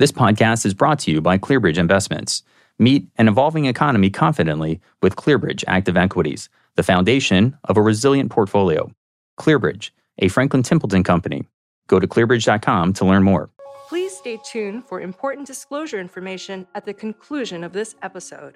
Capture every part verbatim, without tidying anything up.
This podcast is brought to you by ClearBridge Investments. Meet an evolving economy confidently with ClearBridge Active Equities, the foundation of a resilient portfolio. ClearBridge, a Franklin Templeton company. Go to clearbridge dot com to learn more. Please stay tuned for important disclosure information at the conclusion of this episode.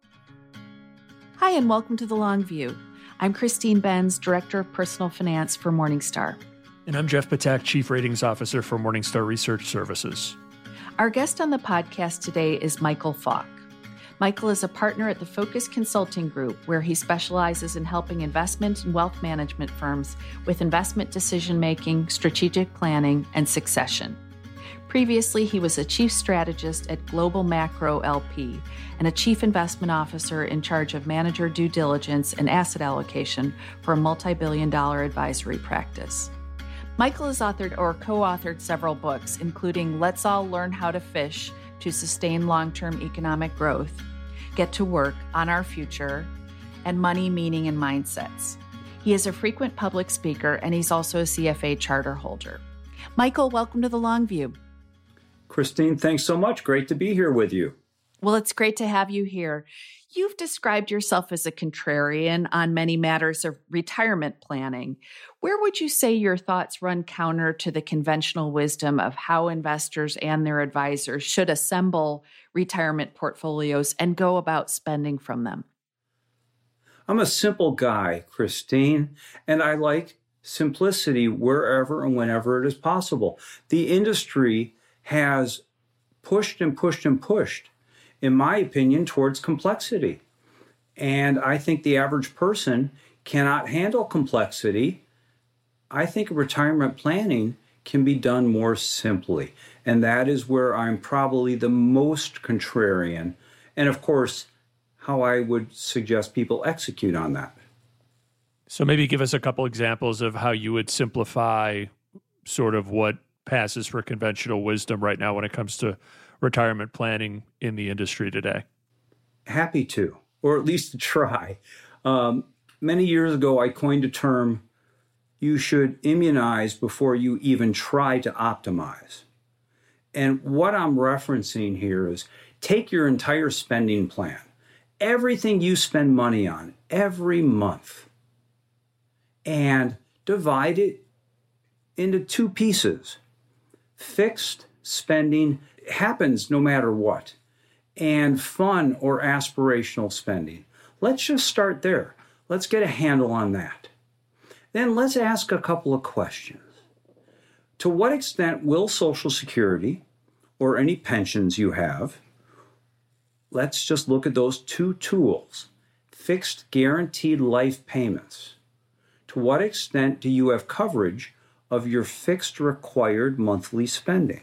Hi, and welcome to The Long View. I'm Christine Benz, Director of Personal Finance for Morningstar. And I'm Jeff Patak, Chief Ratings Officer for Morningstar Research Services. Our guest on the podcast today is Michael Falk. Michael is a partner at the Focus Consulting Group, where he specializes in helping investment and wealth management firms with investment decision-making, strategic planning, and succession. Previously, he was a chief strategist at Global Macro L P and a chief investment officer in charge of manager due diligence and asset allocation for a multi-billion dollar advisory practice. Michael has authored or co-authored several books, including Let's All Learn How to Fish to Sustain Long-Term Economic Growth, Get to Work on Our Future, and Money, Meaning, and Mindsets. He is a frequent public speaker, and he's also a C F A charter holder. Michael, welcome to The Long View. Christine, thanks so much. Great to be here with you. Well, it's great to have you here. You've described yourself as a contrarian on many matters of retirement planning. Where would you say your thoughts run counter to the conventional wisdom of how investors and their advisors should assemble retirement portfolios and go about spending from them? I'm a simple guy, Christine, and I like simplicity wherever and whenever it is possible. The industry has pushed and pushed and pushed, in my opinion, towards complexity. And I think the average person cannot handle complexity. I think retirement planning can be done more simply. And that is where I'm probably the most contrarian. And of course, how I would suggest people execute on that. So maybe give us a couple examples of how you would simplify sort of what passes for conventional wisdom right now when it comes to retirement planning in the industry today. Happy to, or at least to try. Um, many years ago, I coined a term, you should immunize before you even try to optimize. And what I'm referencing here is take your entire spending plan, everything you spend money on every month, and divide it into two pieces. Fixed spending happens no matter what, and fun or aspirational spending. Let's just start there. Let's get a handle on that. Then let's ask a couple of questions. To what extent will Social Security or any pensions you have, let's just look at those two tools, fixed guaranteed life payments. To what extent do you have coverage of your fixed required monthly spending?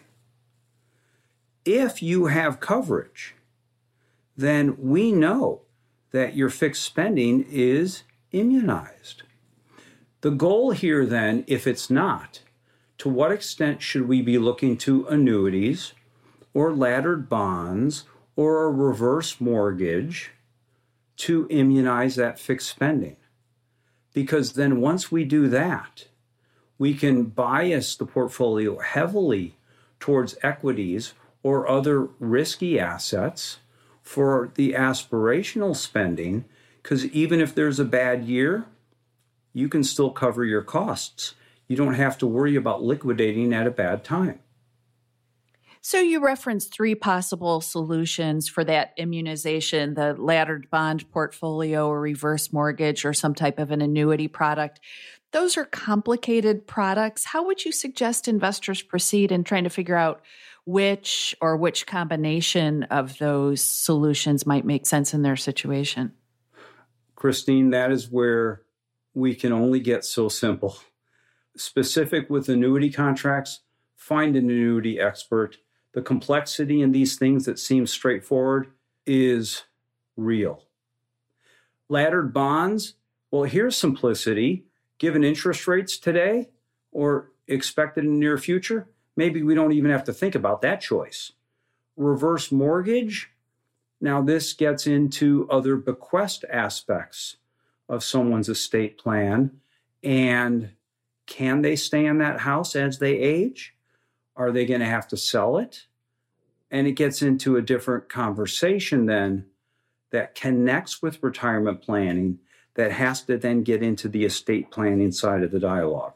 If you have coverage, then we know that your fixed spending is immunized. The goal here then, if it's not, to what extent should we be looking to annuities or laddered bonds or a reverse mortgage to immunize that fixed spending? Because then once we do that, we can bias the portfolio heavily towards equities or other risky assets for the aspirational spending, because even if there's a bad year, you can still cover your costs. You don't have to worry about liquidating at a bad time. So you referenced three possible solutions for that immunization, the laddered bond portfolio or reverse mortgage or some type of an annuity product. Those are complicated products. How would you suggest investors proceed in trying to figure out which or which combination of those solutions might make sense in their situation? Christine, that is where we can only get so simple. Specific with annuity contracts, find an annuity expert. The complexity in these things that seem straightforward is real. Laddered bonds, well, here's simplicity. Given interest rates today or expected in the near future, maybe we don't even have to think about that choice. Reverse mortgage, now this gets into other bequest aspects of someone's estate plan. And can they stay in that house as they age? Are they going to have to sell it? And it gets into a different conversation then that connects with retirement planning that has to then get into the estate planning side of the dialogue.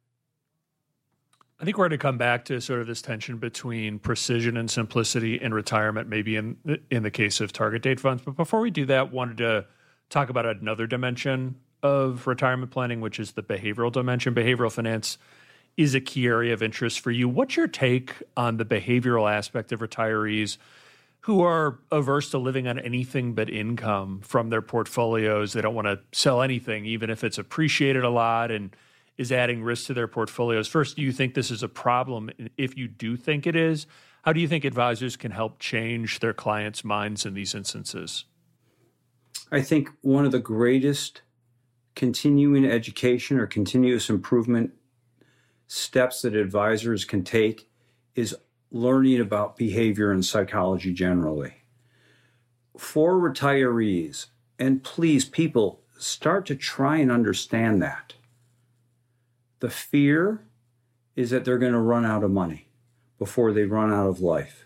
I think we're going to come back to sort of this tension between precision and simplicity in retirement, maybe in in the case of target date funds. But before we do that, wanted to talk about another dimension of retirement planning, which is the behavioral dimension. Behavioral finance is a key area of interest for you. What's your take on the behavioral aspect of retirees who are averse to living on anything but income from their portfolios? They don't want to sell anything, even if it's appreciated a lot and is adding risk to their portfolios. First, do you think this is a problem? If you do think it is, how do you think advisors can help change their clients' minds in these instances? I think one of the greatest continuing education or continuous improvement steps that advisors can take is learning about behavior and psychology generally. For retirees, and please, people, start to try and understand that. The fear is that they're going to run out of money before they run out of life.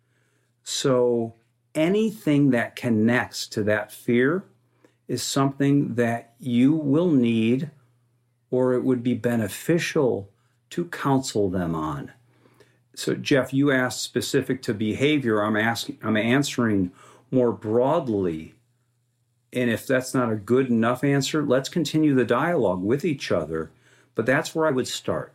So anything that connects to that fear is something that you will need, or it would be beneficial to counsel them on. So, Jeff, you asked specific to behavior. I'm asking, I'm answering more broadly. And if that's not a good enough answer, let's continue the dialogue with each other. But that's where I would start.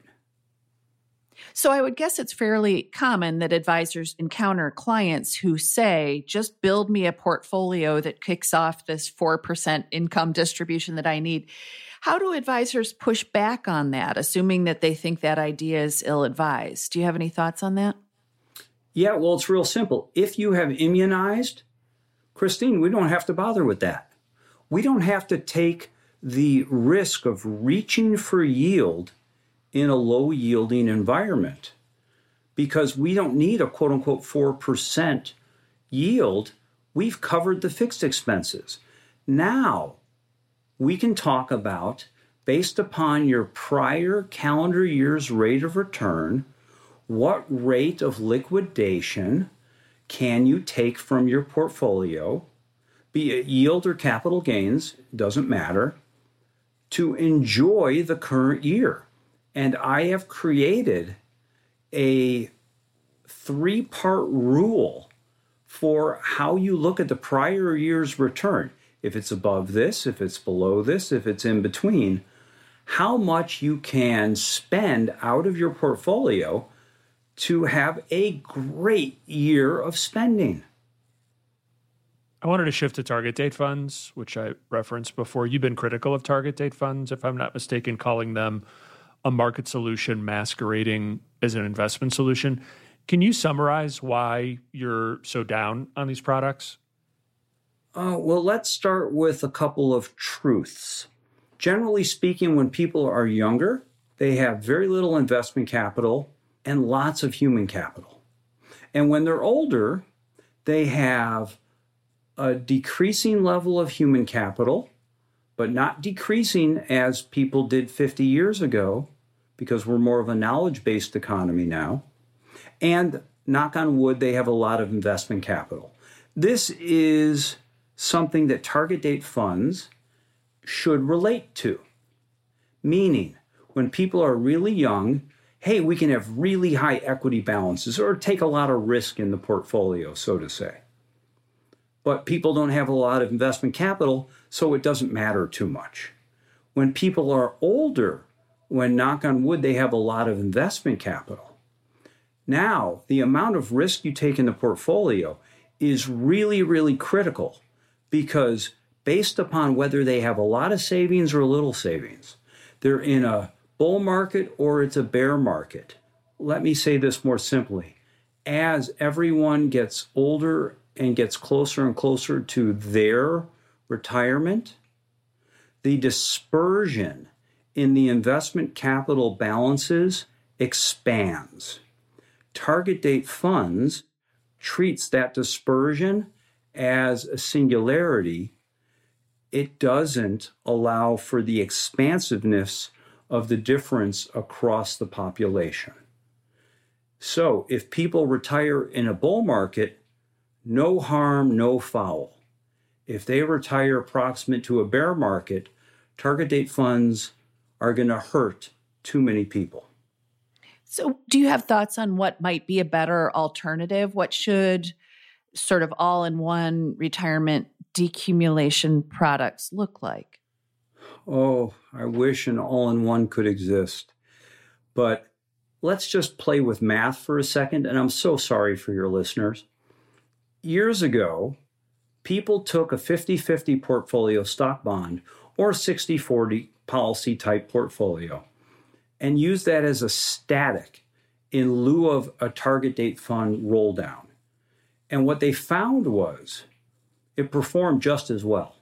So I would guess it's fairly common that advisors encounter clients who say, just build me a portfolio that kicks off this four percent income distribution that I need. How do advisors push back on that, assuming that they think that idea is ill-advised? Do you have any thoughts on that? Yeah, well, it's real simple. If you have immunized, Christine, we don't have to bother with that. We don't have to take the risk of reaching for yield in a low-yielding environment because we don't need a quote-unquote four percent yield. We've covered the fixed expenses. Now, we can talk about, based upon your prior calendar year's rate of return, what rate of liquidation can you take from your portfolio, be it yield or capital gains, doesn't matter, to enjoy the current year. And I have created a three-part rule for how you look at the prior year's return. If it's above this, if it's below this, if it's in between, how much you can spend out of your portfolio to have a great year of spending. I wanted to shift to target date funds, which I referenced before. You've been critical of target date funds, if I'm not mistaken, calling them a market solution masquerading as an investment solution. Can you summarize why you're so down on these products? Uh, well, let's start with a couple of truths. Generally speaking, when people are younger, they have very little investment capital and lots of human capital. And when they're older, they have a decreasing level of human capital, but not decreasing as people did fifty years ago, because we're more of a knowledge-based economy now. And knock on wood, they have a lot of investment capital. This is something that target date funds should relate to. Meaning, when people are really young, hey, we can have really high equity balances or take a lot of risk in the portfolio, so to say. But people don't have a lot of investment capital, so it doesn't matter too much. When people are older, when knock on wood, they have a lot of investment capital. Now, the amount of risk you take in the portfolio is really, really critical because based upon whether they have a lot of savings or little savings, they're in a bull market or it's a bear market. Let me say this more simply. As everyone gets older and gets closer and closer to their retirement, the dispersion in the investment capital balances expands. Target date funds treats that dispersion as a singularity. It doesn't allow for the expansiveness of the difference across the population. So if people retire in a bull market, no harm, no foul. If they retire approximate to a bear market, target date funds are going to hurt too many people. So do you have thoughts on what might be a better alternative? What should sort of all-in-one retirement decumulation products look like? Oh, I wish an all-in-one could exist. But let's just play with math for a second, and I'm so sorry for your listeners. Years ago, people took a fifty-fifty portfolio stock bond or sixty forty policy type portfolio and used that as a static in lieu of a target date fund roll down. And what they found was it performed just as well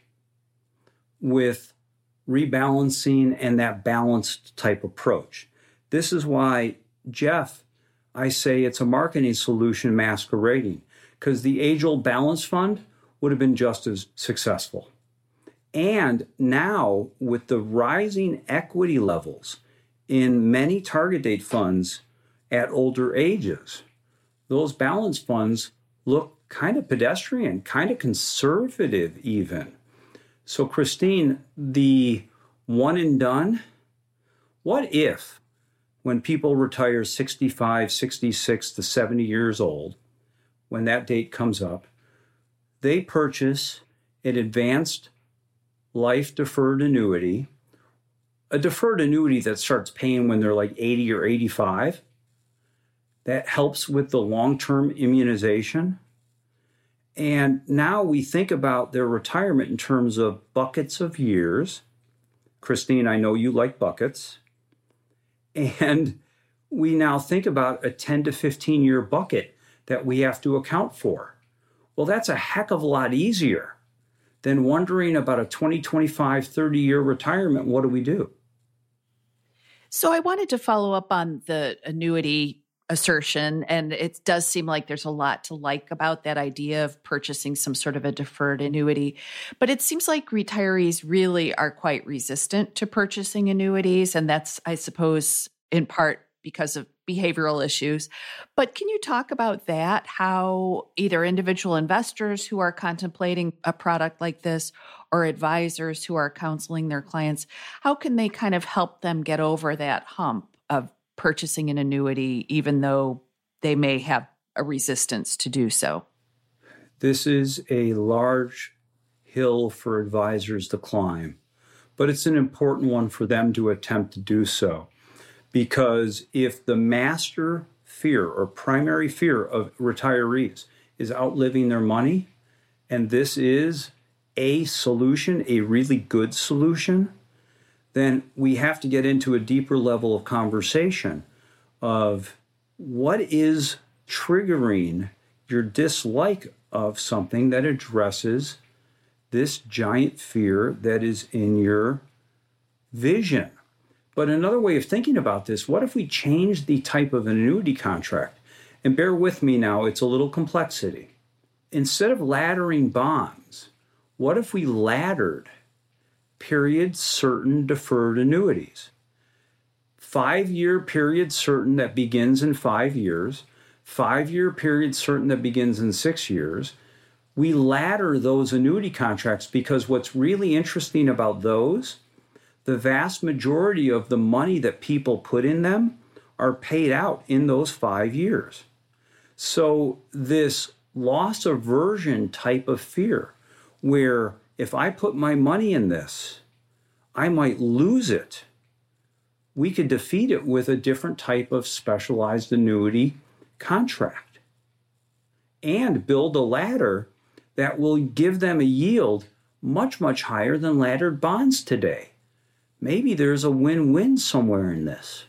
with rebalancing and that balanced type approach. This is why, Jeff, I say it's a marketing solution masquerading, because the age-old balance fund would have been just as successful. And now, with the rising equity levels in many target date funds at older ages, those balance funds look kind of pedestrian, kind of conservative even. So, Christine, the one and done, what if when people retire sixty-five, sixty-six to seventy years old, when that date comes up, they purchase an advanced life deferred annuity, a deferred annuity that starts paying when they're like eighty or eighty-five, that helps with the long-term immunization. And now we think about their retirement in terms of buckets of years. Christine, I know you like buckets. And we now think about a ten to fifteen year bucket that we have to account for. Well, that's a heck of a lot easier than wondering about a twenty, twenty-five, thirty year retirement. What do we do? So I wanted to follow up on the annuity assertion, and it does seem like there's a lot to like about that idea of purchasing some sort of a deferred annuity. But it seems like retirees really are quite resistant to purchasing annuities, and that's, I suppose, in part because of behavioral issues. But can you talk about that, how either individual investors who are contemplating a product like this or advisors who are counseling their clients, how can they kind of help them get over that hump of purchasing an annuity, even though they may have a resistance to do so? This is a large hill for advisors to climb, but it's an important one for them to attempt to do so. Because if the master fear or primary fear of retirees is outliving their money, and this is a solution, a really good solution, then we have to get into a deeper level of conversation of what is triggering your dislike of something that addresses this giant fear that is in your vision. But another way of thinking about this, what if we change the type of annuity contract? And bear with me now, it's a little complexity. Instead of laddering bonds, what if we laddered period certain deferred annuities? Five-year period certain that begins in five years, five-year period certain that begins in six years. We ladder those annuity contracts because what's really interesting about those, the vast majority of the money that people put in them are paid out in those five years. So this loss aversion type of fear, where if I put my money in this, I might lose it, we could defeat it with a different type of specialized annuity contract and build a ladder that will give them a yield much, much higher than laddered bonds today. Maybe there's a win-win somewhere in this.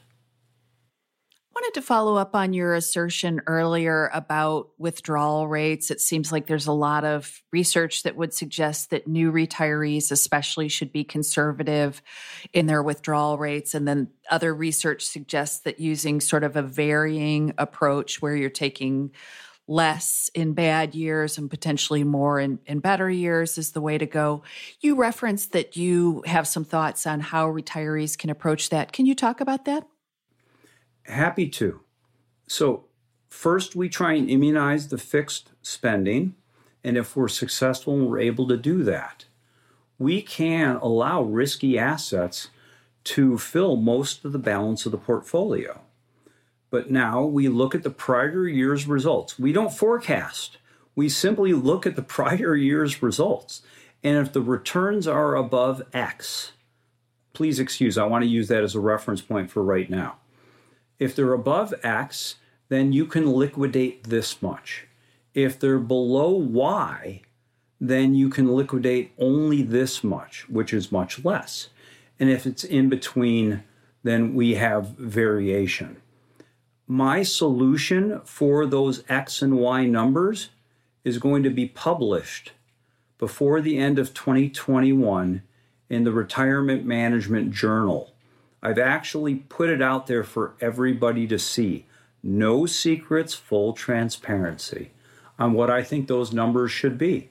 I wanted to follow up on your assertion earlier about withdrawal rates. It seems like there's a lot of research that would suggest that new retirees especially should be conservative in their withdrawal rates. And then other research suggests that using sort of a varying approach where you're taking less in bad years and potentially more in, in better years is the way to go. You referenced that you have some thoughts on how retirees can approach that. Can you talk about that? Happy to. So First, we try and immunize the fixed spending. And if we're successful and we're able to do that, we can allow risky assets to fill most of the balance of the portfolio. But now we look at the prior year's results. We don't forecast. We simply look at the prior year's results. And if the returns are above X, please excuse, I want to use that as a reference point for right now. If they're above X, then you can liquidate this much. If they're below Y, then you can liquidate only this much, which is much less. And if it's in between, then we have variation. My solution for those X and Y numbers is going to be published before the end of twenty twenty-one in the Retirement Management Journal. I've actually put it out there for everybody to see. No secrets, full transparency on what I think those numbers should be.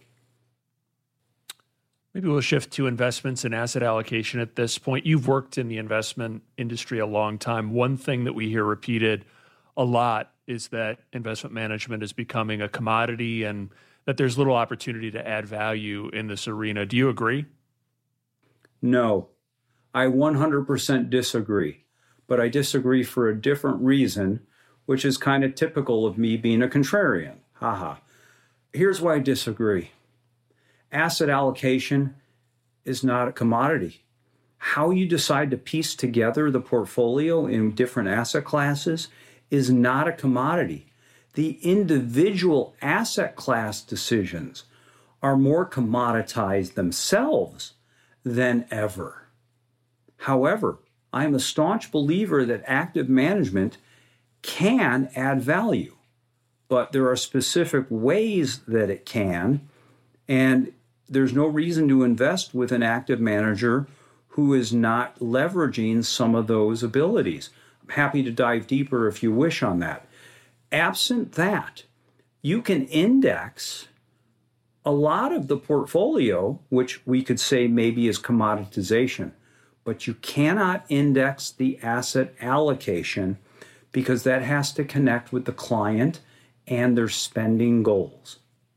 Maybe we'll shift to investments and asset allocation at this point. You've worked in the investment industry a long time. One thing that we hear repeated a lot is that investment management is becoming a commodity and that there's little opportunity to add value in this arena. Do you agree? No, I one hundred percent disagree, but I disagree for a different reason, which is kind of typical of me being a contrarian. Haha. Here's why I disagree. Asset allocation is not a commodity. How you decide to piece together the portfolio in different asset classes is not a commodity. The individual asset class decisions are more commoditized themselves than ever. However, I'm a staunch believer that active management can add value, but there are specific ways that it can, and there's no reason to invest with an active manager who is not leveraging some of those abilities. I'm happy to dive deeper if you wish on that. Absent that, you can index a lot of the portfolio, which we could say maybe is commoditization, but you cannot index the asset allocation because that has to connect with the client and their spending goals.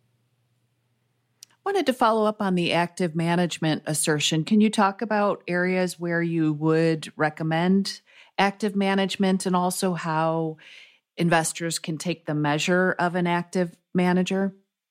I wanted to follow up on the active management assertion. Can you talk about areas where you would recommend active management and also how investors can take the measure of an active manager?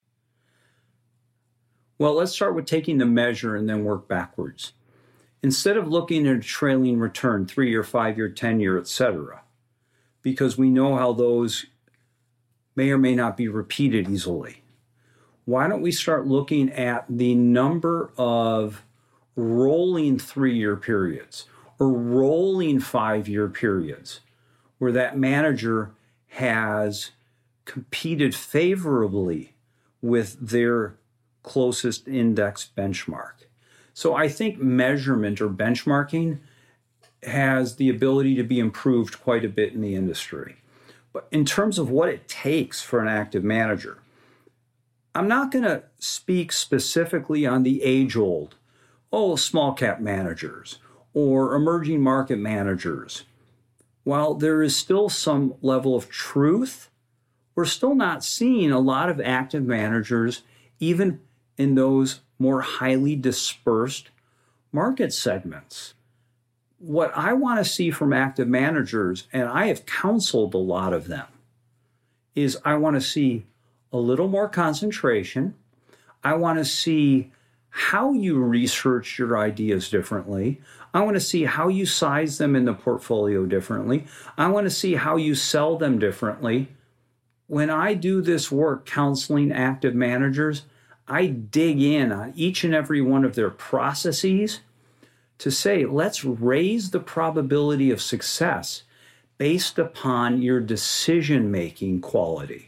Well, let's start with taking the measure and then work backwards. Instead of looking at a trailing return, three-year, five-year, ten-year, et cetera, because we know how those may or may not be repeated easily, why don't we start looking at the number of rolling three-year periods or rolling five-year periods where that manager has competed favorably with their closest index benchmark. So I think measurement or benchmarking has the ability to be improved quite a bit in the industry. But in terms of what it takes for an active manager, I'm not going to speak specifically on the age-old, oh, small cap managers or emerging market managers. While there is still some level of truth, we're still not seeing a lot of active managers, even in those more highly dispersed market segments. What I want to see from active managers, and I have counseled a lot of them, is I want to see a little more concentration. I want to see how you research your ideas differently. I want to see how you size them in the portfolio differently. I want to see how you sell them differently. When I do this work counseling active managers, I dig in on each and every one of their processes to say, let's raise the probability of success based upon your decision-making quality.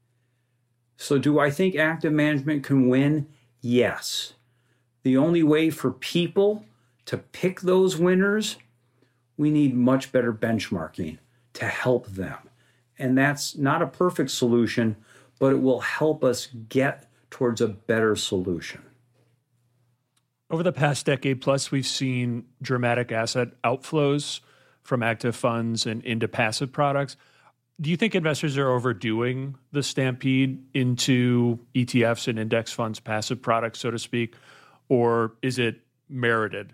So do I think active management can win? Yes. The only way for people to pick those winners, we need much better benchmarking to help them. And that's not a perfect solution, but it will help us get towards a better solution. Over the past decade plus, we've seen dramatic asset outflows from active funds and into passive products. Do you think investors are overdoing the stampede into E T Fs and index funds, passive products, so to speak, or is it merited?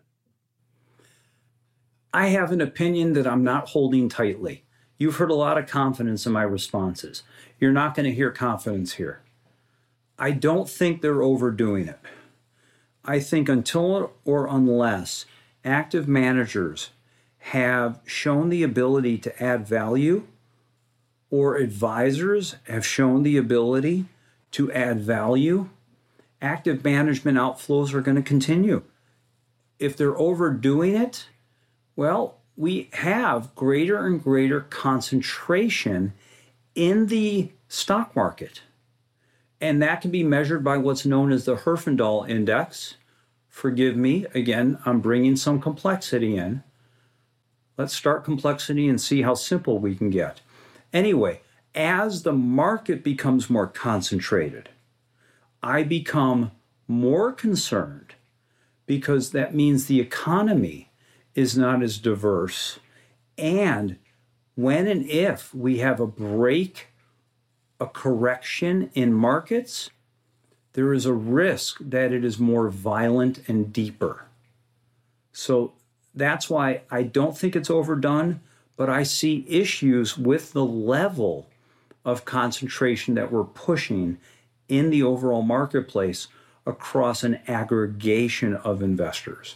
I have an opinion that I'm not holding tightly. You've heard a lot of confidence in my responses. You're not going to hear confidence here. I don't think they're overdoing it. I think until or unless active managers have shown the ability to add value, or advisors have shown the ability to add value, active management outflows are going to continue. If they're overdoing it, well, we have greater and greater concentration in the stock market. And that can be measured by what's known as the Herfindahl Index. Forgive me, again, I'm bringing some complexity in. Let's start complexity and see how simple we can get. Anyway, as the market becomes more concentrated, I become more concerned because that means the economy is not as diverse. And when and if we have a break, a correction in markets, there is a risk that it is more violent and deeper. So that's why I don't think it's overdone, but I see issues with the level of concentration that we're pushing in the overall marketplace across an aggregation of investors.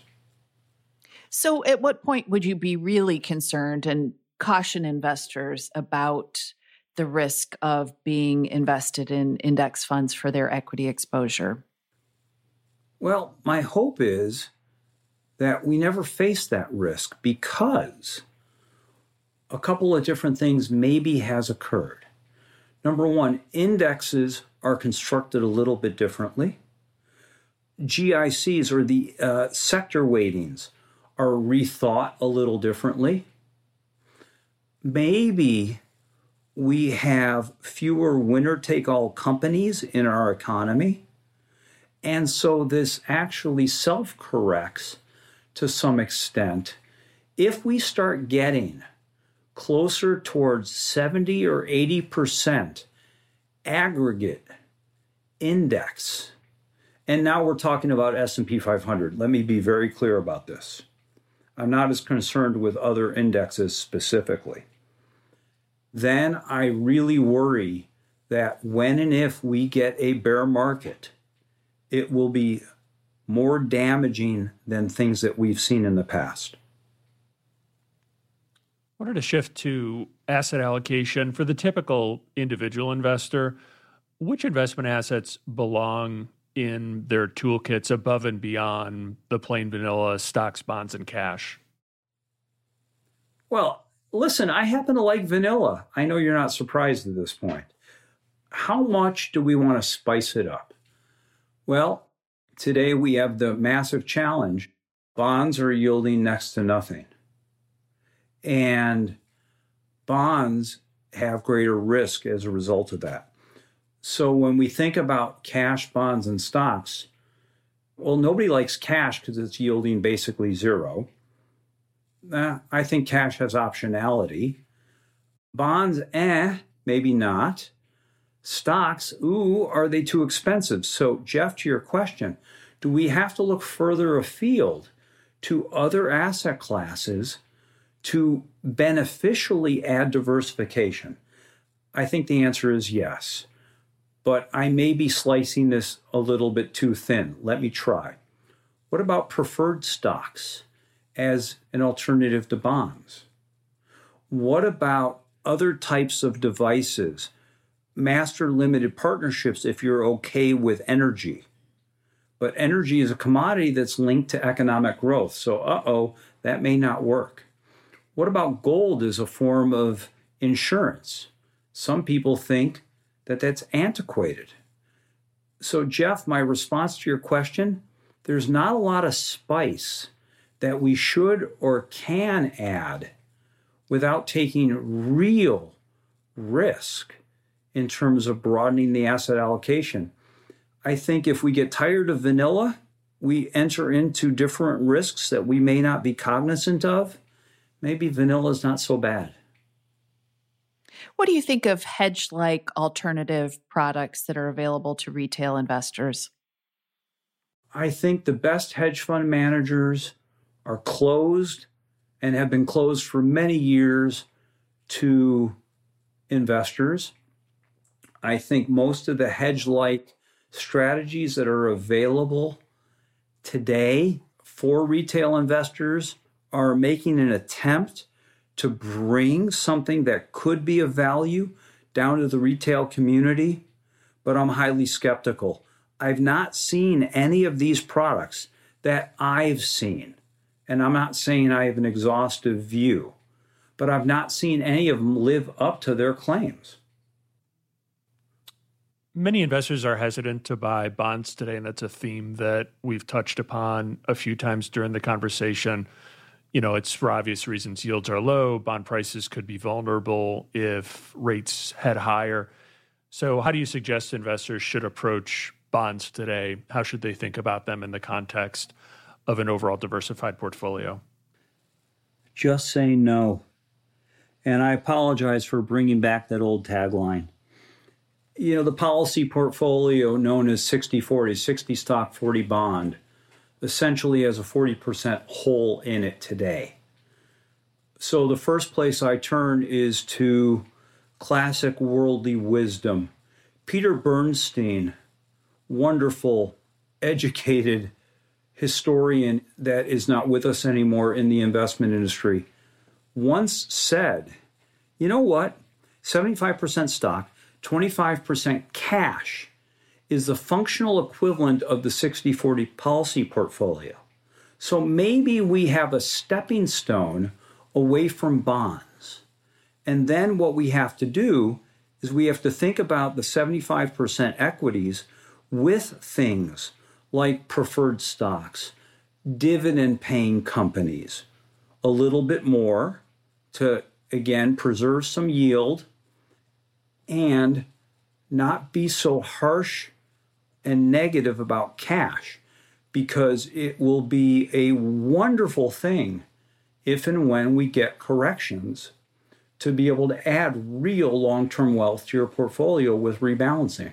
So at what point would you be really concerned and caution investors about the risk of being invested in index funds for their equity exposure? Well, my hope is that we never face that risk because a couple of different things maybe has occurred. Number one, indexes are constructed a little bit differently. G I Cs, or the uh, sector weightings, are rethought a little differently. Maybe we have fewer winner-take-all companies in our economy, and so this actually self-corrects to some extent. If we start getting closer towards seventy or eighty percent aggregate index, and now we're talking about S and P five hundred. Let me be very clear about this. I'm not as concerned with other indexes specifically. Then I really worry that when and if we get a bear market, it will be more damaging than things that we've seen in the past. I wanted to shift to asset allocation. For the typical individual investor, which investment assets belong in their toolkits above and beyond the plain vanilla stocks, bonds, and cash? Well, listen, I happen to like vanilla. I know you're not surprised at this point. How much do we want to spice it up? Well, today we have the massive challenge. Bonds are yielding next to nothing. And bonds have greater risk as a result of that. So when we think about cash, bonds, and stocks, well, nobody likes cash because it's yielding basically zero. Uh, I think cash has optionality. Bonds, eh, maybe not. Stocks, ooh, are they too expensive? So, Jeff, to your question, do we have to look further afield to other asset classes to beneficially add diversification? I think the answer is yes. But I may be slicing this a little bit too thin. Let me try. What about preferred stocks as an alternative to bonds? What about other types of devices, master limited partnerships if you're okay with energy? But energy is a commodity that's linked to economic growth. So, uh-oh, that may not work. What about gold as a form of insurance? Some people think that that's antiquated. So, Jeff, my response to your question, there's not a lot of spice that we should or can add without taking real risk in terms of broadening the asset allocation. I think if we get tired of vanilla, we enter into different risks that we may not be cognizant of. Maybe vanilla is not so bad. What do you think of hedge-like alternative products that are available to retail investors? I think the best hedge fund managers are closed and have been closed for many years to investors. I think most of the hedge-like strategies that are available today for retail investors are making an attempt to bring something that could be of value down to the retail community, but I'm highly skeptical. I've not seen any of these products that I've seen, and I'm not saying I have an exhaustive view, but I've not seen any of them live up to their claims. Many investors are hesitant to buy bonds today, and that's a theme that we've touched upon a few times during the conversation. You know, it's for obvious reasons. Yields are low. Bond prices could be vulnerable if rates head higher. So how do you suggest investors should approach bonds today? How should they think about them in the context of an overall diversified portfolio? Just say no. And I apologize for bringing back that old tagline. You know, the policy portfolio known as sixty forty, sixty stock, forty bond, essentially has a forty percent hole in it today. So the first place I turn is to classic worldly wisdom. Peter Bernstein, wonderful, educated historian that is not with us anymore in the investment industry, once said, you know what? seventy-five percent stock, twenty-five percent cash is the functional equivalent of the sixty forty policy portfolio. So maybe we have a stepping stone away from bonds. And then what we have to do is we have to think about the seventy-five percent equities with things like preferred stocks, dividend-paying companies, a little bit more to, again, preserve some yield and not be so harsh and negative about cash, because it will be a wonderful thing if and when we get corrections to be able to add real long-term wealth to your portfolio with rebalancing.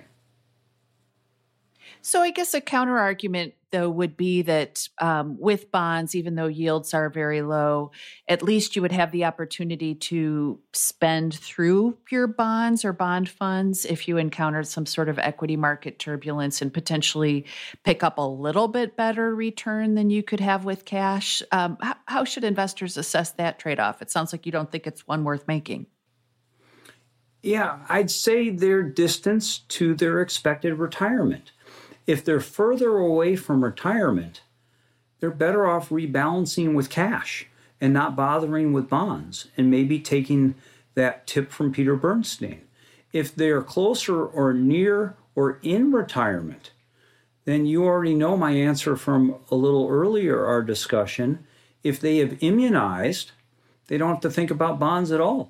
So I guess a counter argument, though, would be that um, with bonds, even though yields are very low, at least you would have the opportunity to spend through your bonds or bond funds if you encountered some sort of equity market turbulence and potentially pick up a little bit better return than you could have with cash. Um, how, how should investors assess that trade-off? It sounds like you don't think it's one worth making. Yeah, I'd say they're distance to their expected retirement. If they're further away from retirement, they're better off rebalancing with cash and not bothering with bonds, and maybe taking that tip from Peter Bernstein. If they're closer or near or in retirement, then you already know my answer from a little earlier, our discussion. If they have immunized, they don't have to think about bonds at all.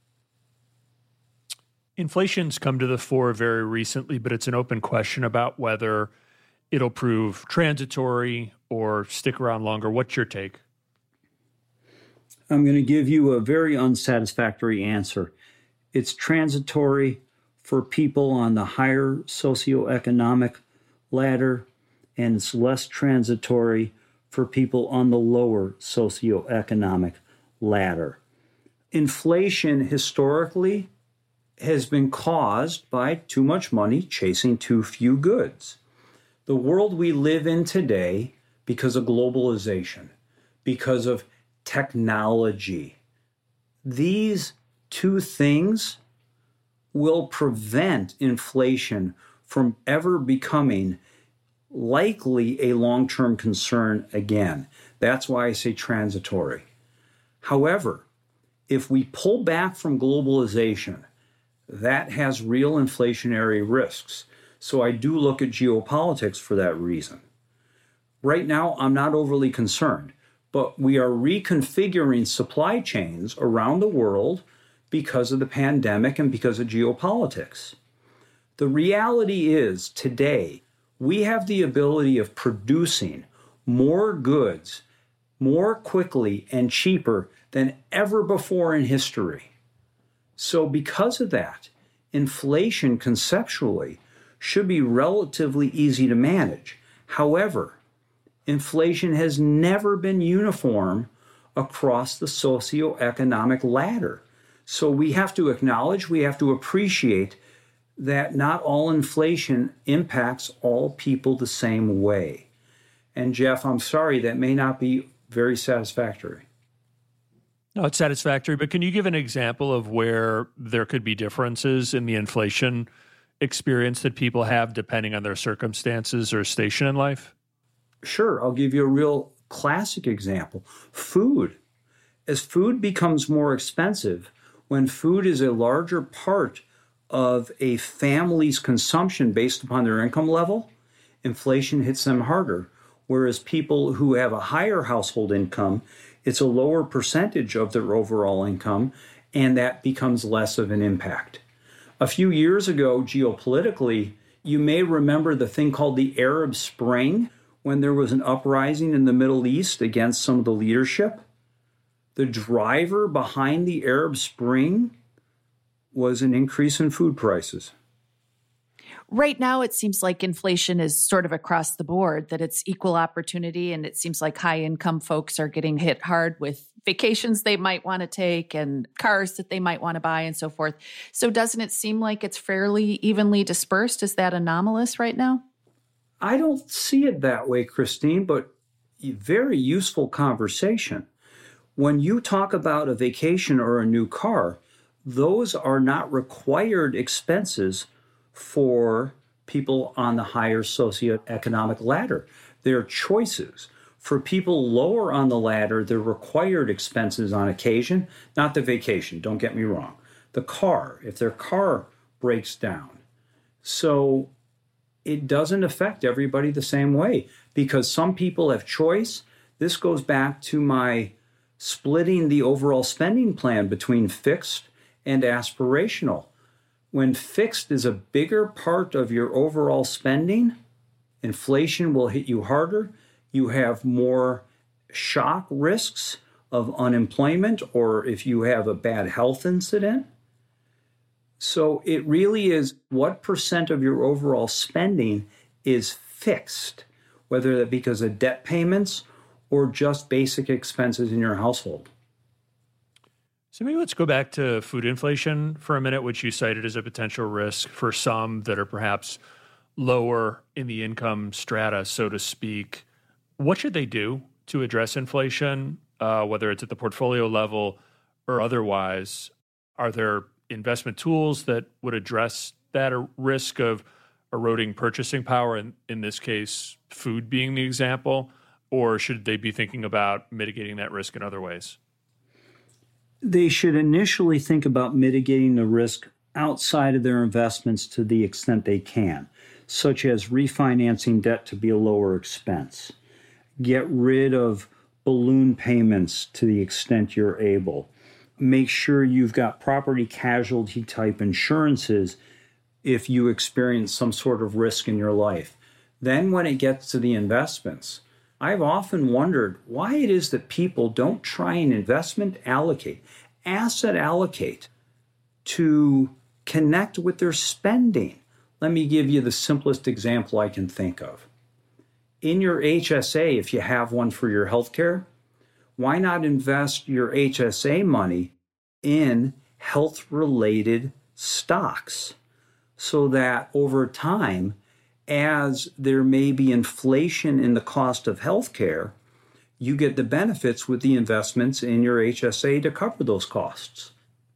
Inflation's come to the fore very recently, but it's an open question about whether it'll prove transitory or stick around longer. What's your take? I'm going to give you a very unsatisfactory answer. It's transitory for people on the higher socioeconomic ladder, and it's less transitory for people on the lower socioeconomic ladder. Inflation historically has been caused by too much money chasing too few goods. The world we live in today, because of globalization, because of technology, these two things will prevent inflation from ever becoming likely a long-term concern again. That's why I say transitory. However, if we pull back from globalization, that has real inflationary risks. So I do look at geopolitics for that reason. Right now, I'm not overly concerned, but we are reconfiguring supply chains around the world because of the pandemic and because of geopolitics. The reality is, today, we have the ability of producing more goods more quickly and cheaper than ever before in history. So because of that, inflation conceptually should be relatively easy to manage. However, inflation has never been uniform across the socioeconomic ladder. So we have to acknowledge, we have to appreciate that not all inflation impacts all people the same way. And Jeff, I'm sorry, that may not be very satisfactory. No, it's satisfactory, but can you give an example of where there could be differences in the inflation experience that people have depending on their circumstances or station in life? Sure, I'll give you a real classic example. Food. As food becomes more expensive, when food is a larger part of a family's consumption based upon their income level, inflation hits them harder. Whereas people who have a higher household income, it's a lower percentage of their overall income, and that becomes less of an impact. A few years ago, geopolitically, you may remember the thing called the Arab Spring, when there was an uprising in the Middle East against some of the leadership. The driver behind the Arab Spring was an increase in food prices. Right now, it seems like inflation is sort of across the board, that it's equal opportunity, and it seems like high-income folks are getting hit hard with vacations they might want to take and cars that they might want to buy and so forth. So doesn't it seem like it's fairly evenly dispersed? Is that anomalous right now? I don't see it that way, Christine, but very useful conversation. When you talk about a vacation or a new car, those are not required expenses for people on the higher socioeconomic ladder. They're choices. For people lower on the ladder, they're required expenses on occasion, not the vacation, don't get me wrong. The car, if their car breaks down. So it doesn't affect everybody the same way because some people have choice. This goes back to my splitting the overall spending plan between fixed and aspirational. When fixed is a bigger part of your overall spending, inflation will hit you harder. You have more shock risks of unemployment or if you have a bad health incident. So it really is what percent of your overall spending is fixed, whether that because of debt payments or just basic expenses in your household. So maybe let's go back to food inflation for a minute, which you cited as a potential risk for some that are perhaps lower in the income strata, so to speak. What should they do to address inflation, uh, whether it's at the portfolio level or otherwise? Are there investment tools that would address that risk of eroding purchasing power, in, in this case, food being the example, or should they be thinking about mitigating that risk in other ways? They should initially think about mitigating the risk outside of their investments to the extent they can, such as refinancing debt to be a lower expense. Get rid of balloon payments to the extent you're able. Make sure you've got property casualty type insurances if you experience some sort of risk in your life. Then when it gets to the investments, I've often wondered why it is that people don't try and investment allocate, asset allocate to connect with their spending. Let me give you the simplest example I can think of. In your H S A, if you have one for your healthcare, why not invest your H S A money in health-related stocks so that over time, as there may be inflation in the cost of healthcare, you get the benefits with the investments in your H S A to cover those costs.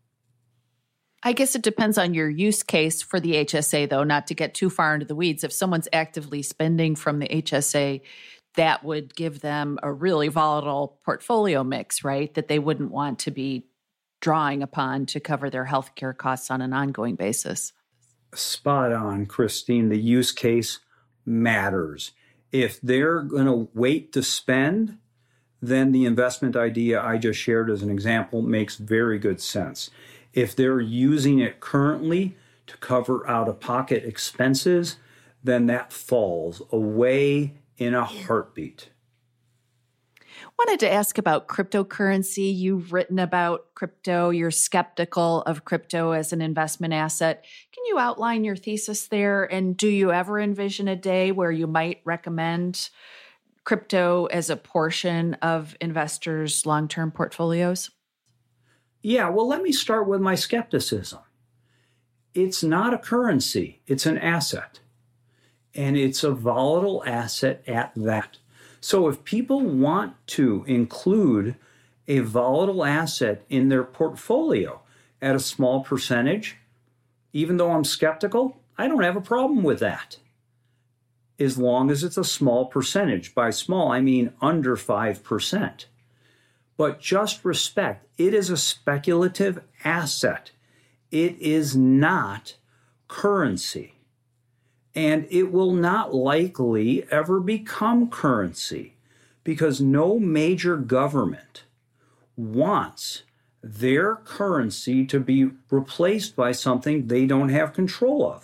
I guess it depends on your use case for the H S A, though, not to get too far into the weeds. If someone's actively spending from the H S A, that would give them a really volatile portfolio mix, right? That they wouldn't want to be drawing upon to cover their healthcare costs on an ongoing basis. Spot on, Christine. The use case matters. If they're going to wait to spend, then the investment idea I just shared as an example makes very good sense. If they're using it currently to cover out-of-pocket expenses, then that falls away in a heartbeat. Wanted to ask about cryptocurrency. You've written about crypto. You're skeptical of crypto as an investment asset. Can you outline your thesis there? And do you ever envision a day where you might recommend crypto as a portion of investors' long-term portfolios? Yeah, well, let me start with my skepticism. It's not a currency, it's an asset. And it's a volatile asset at that. So if people want to include a volatile asset in their portfolio at a small percentage, even though I'm skeptical, I don't have a problem with that. As long as it's a small percentage. By small, I mean under five percent. But just respect, it is a speculative asset. It is not currency. And it will not likely ever become currency because no major government wants their currency to be replaced by something they don't have control of.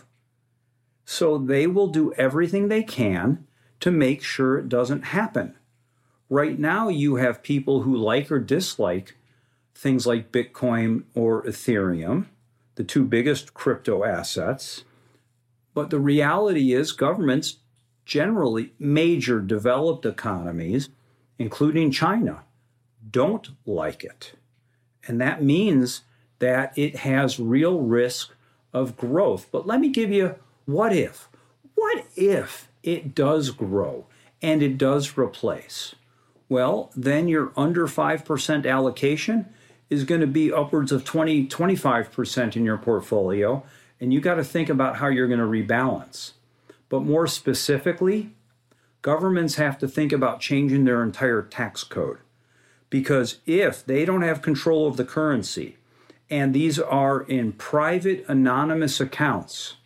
So they will do everything they can to make sure it doesn't happen. Right now, you have people who like or dislike things like Bitcoin or Ethereum, the two biggest crypto assets. But the reality is governments, generally major developed economies, including China, don't like it. And that means that it has real risk of growth. But let me give you what if. What if it does grow and it does replace? Well, then your under five percent allocation is going to be upwards of twenty, twenty-five percent in your portfolio. And you got to think about how you're going to rebalance. But more specifically, governments have to think about changing their entire tax code. Because if they don't have control of the currency, and these are in private anonymous accounts,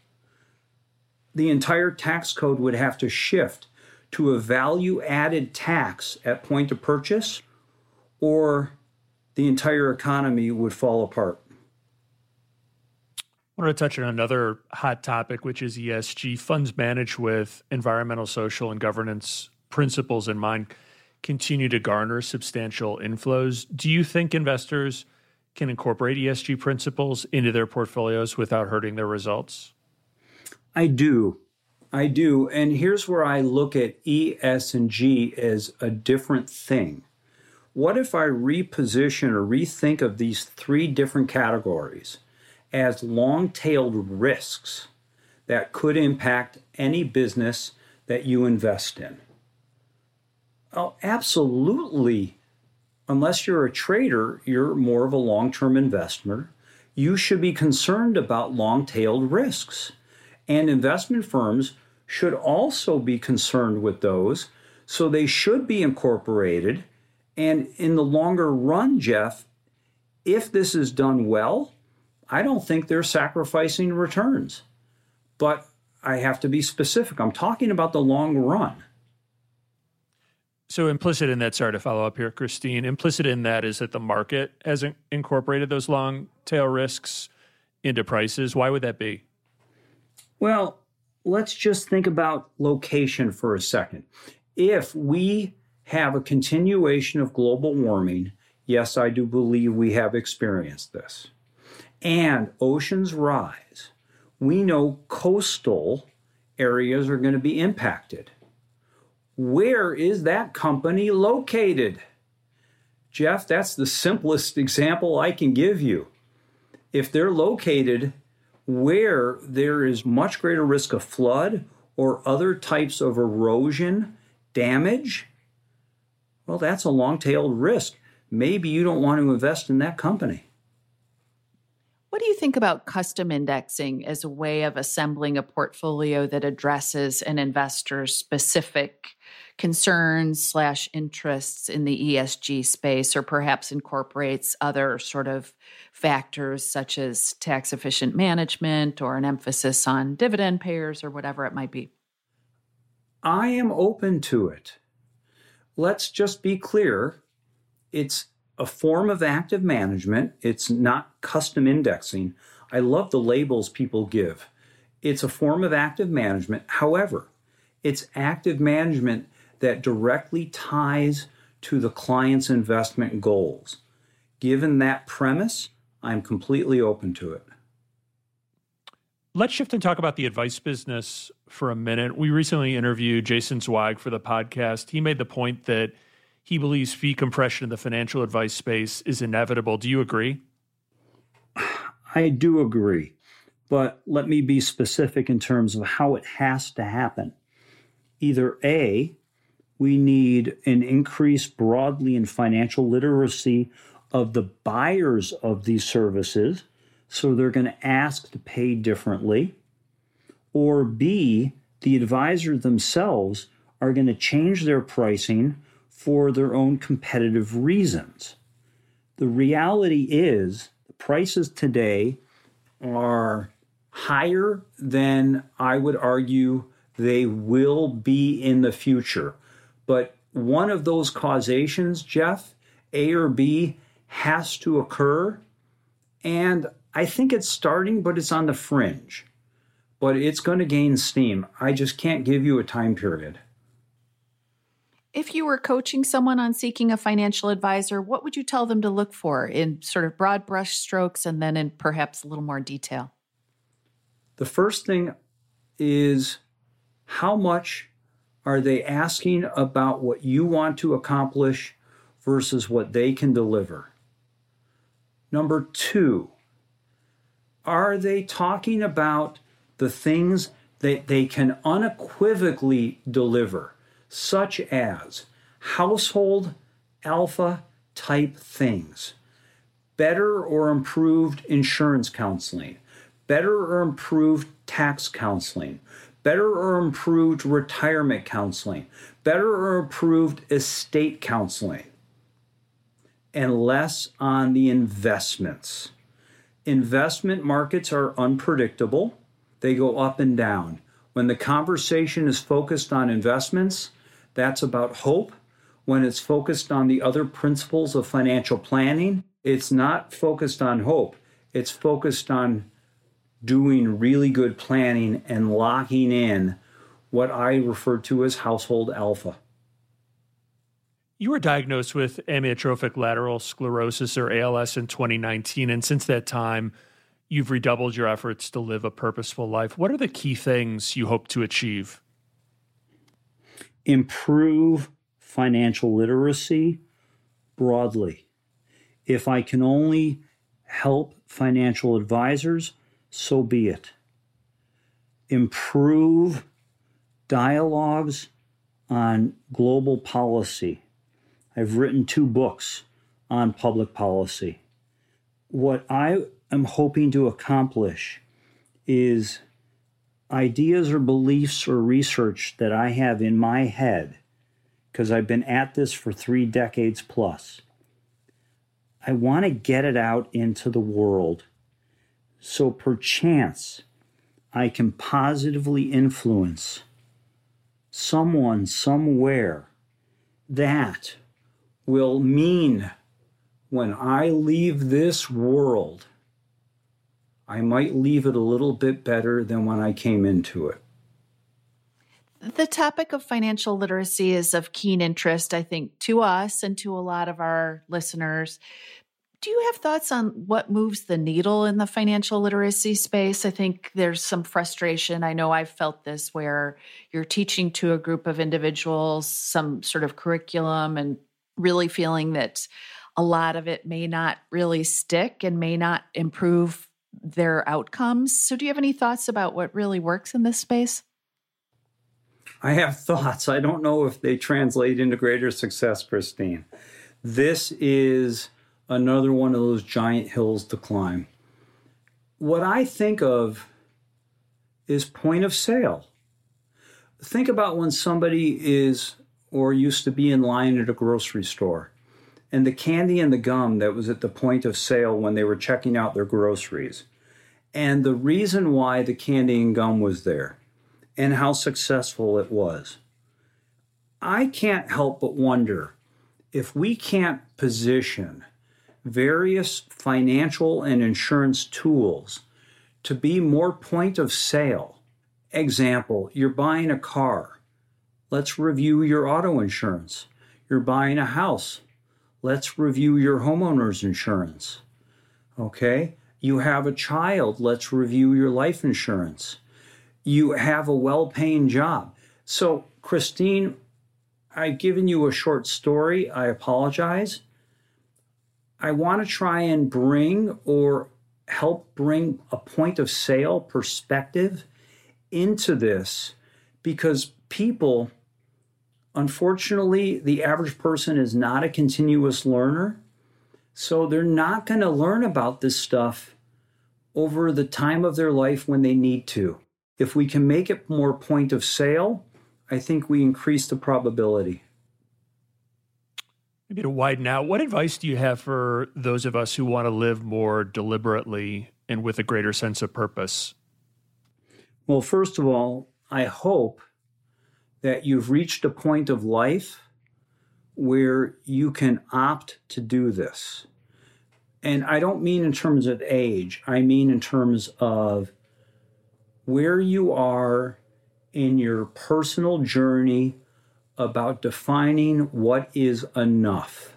the entire tax code would have to shift to a value-added tax at point of purchase, or the entire economy would fall apart. I want to touch on another hot topic, which is E S G. Funds managed with environmental, social, and governance principles in mind continue to garner substantial inflows. Do you think investors can incorporate E S G principles into their portfolios without hurting their results? I do. I do. And here's where I look at E S and G as a different thing. What if I reposition or rethink of these three different categories as long-tailed risks that could impact any business that you invest in? Oh, absolutely. Unless you're a trader, you're more of a long-term investor. You should be concerned about long-tailed risks. And investment firms should also be concerned with those, so they should be incorporated. And in the longer run, Jeff, if this is done well, I don't think they're sacrificing returns. But I have to be specific. I'm talking about the long run. So implicit in that, sorry to follow up here, Christine, implicit in that is that the market has incorporated those long tail risks into prices. Why would that be? Well, let's just think about location for a second. If we have a continuation of global warming, yes, I do believe we have experienced this, and oceans rise, we know coastal areas are going to be impacted. Where is that company located? Jeff, that's the simplest example I can give you. If they're located where there is much greater risk of flood or other types of erosion damage, well, that's a long-tailed risk. Maybe you don't want to invest in that company. What do you think about custom indexing as a way of assembling a portfolio that addresses an investor's specific concerns slash interests in the E S G space, or perhaps incorporates other sort of factors such as tax efficient management or an emphasis on dividend payers or whatever it might be? I am open to it. Let's just be clear. It's a form of active management. It's not custom indexing. I love the labels people give. It's a form of active management. However, it's active management that directly ties to the client's investment goals. Given that premise, I'm completely open to it. Let's shift and talk about the advice business for a minute. We recently interviewed Jason Zweig for the podcast. He made the point that he believes fee compression in the financial advice space is inevitable. Do you agree? I do agree, but let me be specific in terms of how it has to happen. Either A, we need an increase broadly in financial literacy of the buyers of these services, so they're going to ask to pay differently. Or B, the advisors themselves are going to change their pricing for their own competitive reasons. The reality is the prices today are higher than I would argue they will be in the future. But one of those causations, Jeff, A or B, has to occur. And I think it's starting, but it's on the fringe. But it's going to gain steam. I just can't give you a time period. If you were coaching someone on seeking a financial advisor, what would you tell them to look for in sort of broad brush strokes and then in perhaps a little more detail? The first thing is, how much are they asking about what you want to accomplish versus what they can deliver? Number two, are they talking about the things that they can unequivocally deliver, such as household alpha type things, better or improved insurance counseling, better or improved tax counseling, better or improved retirement counseling, better or improved estate counseling, and less on the investments. Investment markets are unpredictable. They go up and down. When the conversation is focused on investments, that's about hope. When it's focused on the other principles of financial planning, it's not focused on hope. It's focused on doing really good planning and locking in what I refer to as household alpha. You were diagnosed with amyotrophic lateral sclerosis, or A L S, in twenty nineteen, and since that time, you've redoubled your efforts to live a purposeful life. What are the key things you hope to achieve? Improve financial literacy broadly. If I can only help financial advisors, so be it. Improve dialogues on global policy. I've written two books on public policy. What I am hoping to accomplish is ideas or beliefs or research that I have in my head, because I've been at this for three decades plus. I want to get it out into the world, so perchance I can positively influence someone somewhere that will mean when I leave this world, I might leave it a little bit better than when I came into it. The topic of financial literacy is of keen interest, I think, to us and to a lot of our listeners. Do you have thoughts on what moves the needle in the financial literacy space? I think there's some frustration. I know I've felt this, where you're teaching to a group of individuals some sort of curriculum and really feeling that a lot of it may not really stick and may not improve their outcomes. So do you have any thoughts about what really works in this space? I have thoughts. I don't know if they translate into greater success, Christine. This is another one of those giant hills to climb. What I think of is point of sale. Think about when somebody is or used to be in line at a grocery store, and the candy and the gum that was at the point of sale when they were checking out their groceries, and the reason why the candy and gum was there, and how successful it was. I can't help but wonder if we can't position various financial and insurance tools to be more point of sale. Example, you're buying a car. Let's review your auto insurance. You're buying a house. Let's review your homeowner's insurance. Okay? You have a child. Let's review your life insurance. You have a well-paying job. So, Christine, I've given you a short story. I apologize. I want to try and bring or help bring a point of sale perspective into this, because people, unfortunately, the average person is not a continuous learner. So they're not going to learn about this stuff over the time of their life when they need to. If we can make it more point of sale, I think we increase the probability. Maybe to widen out, what advice do you have for those of us who want to live more deliberately and with a greater sense of purpose? Well, first of all, I hope that you've reached a point of life where you can opt to do this. And I don't mean in terms of age. I mean in terms of where you are in your personal journey about defining what is enough.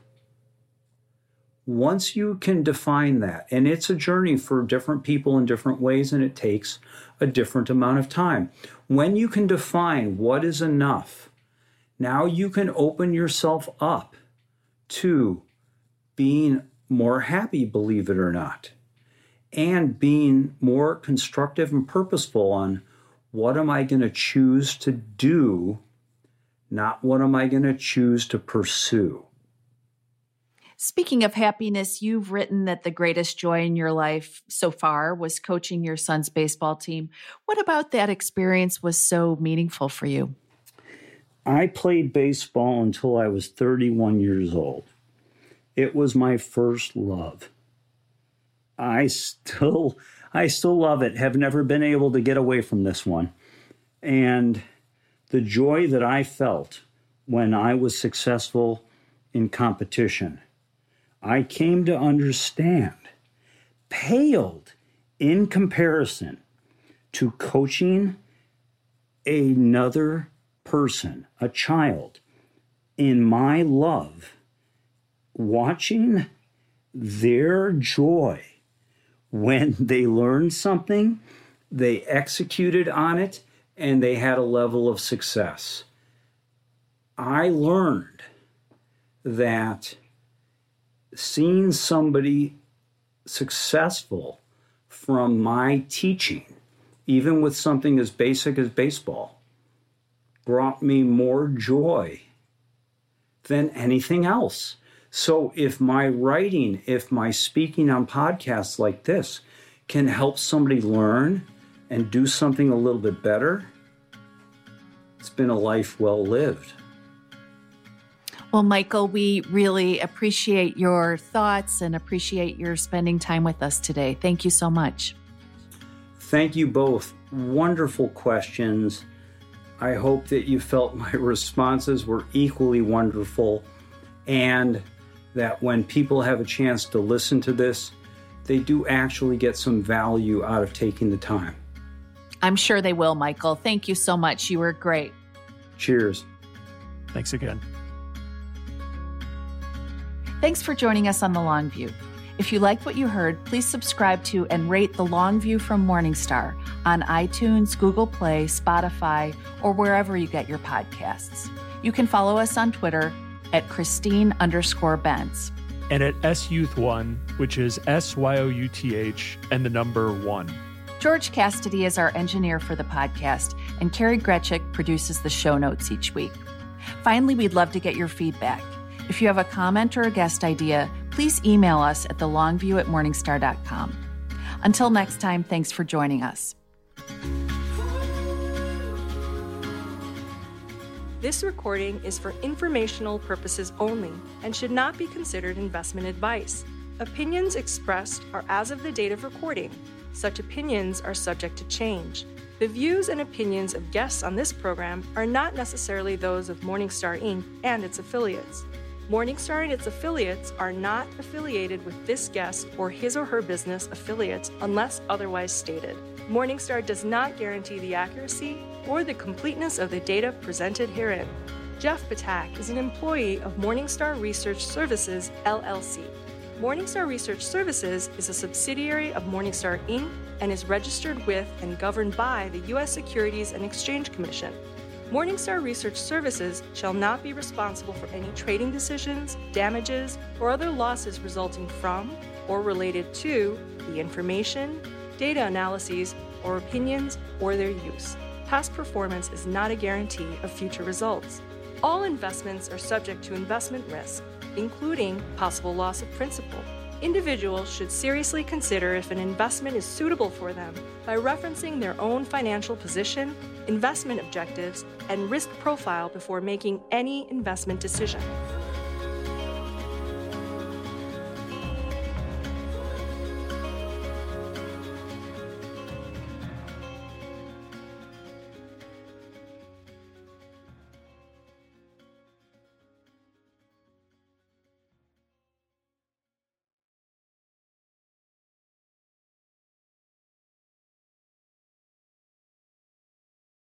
Once you can define that, and it's a journey for different people in different ways, and it takes a different amount of time. When you can define what is enough, now you can open yourself up to being more happy, believe it or not, and being more constructive and purposeful on what am I going to choose to do, not what am I going to choose to pursue. Speaking of happiness, you've written that the greatest joy in your life so far was coaching your son's baseball team. What about that experience was so meaningful for you? I played baseball until I was thirty-one years old. It was my first love. I still, I still love it. Have never been able to get away from this one. And the joy that I felt when I was successful in competition, I came to understand, paled in comparison to coaching another person, a child, in my love, watching their joy when they learned something, they executed on it, and they had a level of success. I learned that seeing somebody successful from my teaching, even with something as basic as baseball, brought me more joy than anything else. So if my writing, if my speaking on podcasts like this can help somebody learn and do something a little bit better, it's been a life well lived. Well, Michael, we really appreciate your thoughts and appreciate your spending time with us today. Thank you so much. Thank you both. Wonderful questions. I hope that you felt my responses were equally wonderful, and that when people have a chance to listen to this, they do actually get some value out of taking the time. I'm sure they will, Michael. Thank you so much. You were great. Cheers. Thanks again. Thanks for joining us on The Long View. If you liked what you heard, please subscribe to and rate The Long View from Morningstar on iTunes, Google Play, Spotify, or wherever you get your podcasts. You can follow us on Twitter at Christine underscore Benz. And at S Youth One, which is S Y O U T H and the number one. George Cassidy is our engineer for the podcast, and Carrie Gretchick produces the show notes each week. Finally, we'd love to get your feedback. If you have a comment or a guest idea, please email us at thelongview at morningstar dot com. Until next time, thanks for joining us. This recording is for informational purposes only and should not be considered investment advice. Opinions expressed are as of the date of recording. Such opinions are subject to change. The views and opinions of guests on this program are not necessarily those of Morningstar Incorporated and its affiliates. Morningstar and its affiliates are not affiliated with this guest or his or her business affiliates unless otherwise stated. Morningstar does not guarantee the accuracy or the completeness of the data presented herein. Jeff Patak is an employee of Morningstar Research Services, L L C. Morningstar Research Services is a subsidiary of Morningstar, Incorporated and is registered with and governed by the U S Securities and Exchange Commission. Morningstar Research Services shall not be responsible for any trading decisions, damages, or other losses resulting from or related to the information, data analyses, or opinions, or their use. Past performance is not a guarantee of future results. All investments are subject to investment risk, including possible loss of principal. Individuals should seriously consider if an investment is suitable for them by referencing their own financial position, investment objectives, and risk profile before making any investment decision.